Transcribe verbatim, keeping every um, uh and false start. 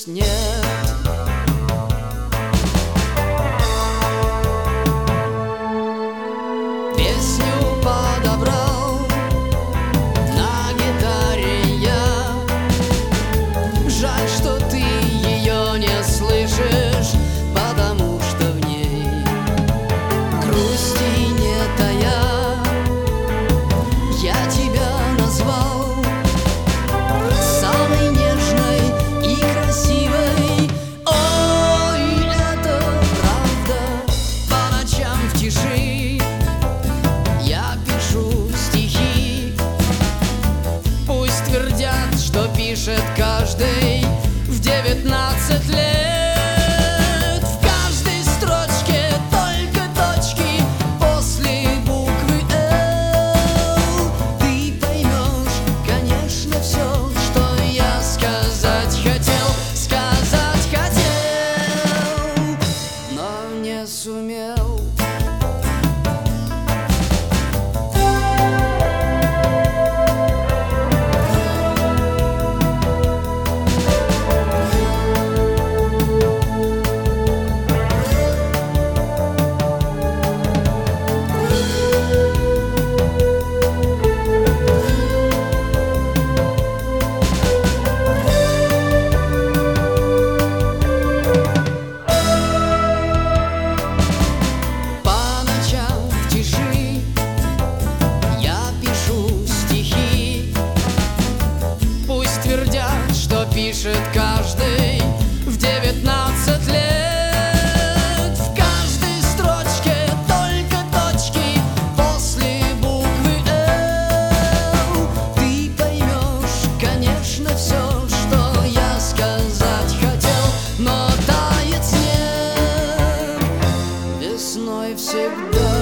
здесь нет. Песню подобрал на гитаре я. Жаль, что ты ее не слышишь, потому что в ней грусти не тая. Я тебя назвал самой нежной и красивой. Ой, это правда. По ночам в тиши я пишу стихи. Пусть твердят, что пишет каждый в девятнадцать лет. В каждой строчке только точки после буквы «Л». Ты поймешь, конечно, все, что я сказать хотел, сказать хотел, но не сумел. Твердят, что пишет каждый в девятнадцать лет. В каждой строчке только точки после буквы «Л». Ты поймешь, конечно, все, что я сказать хотел, но тает снег весной всегда.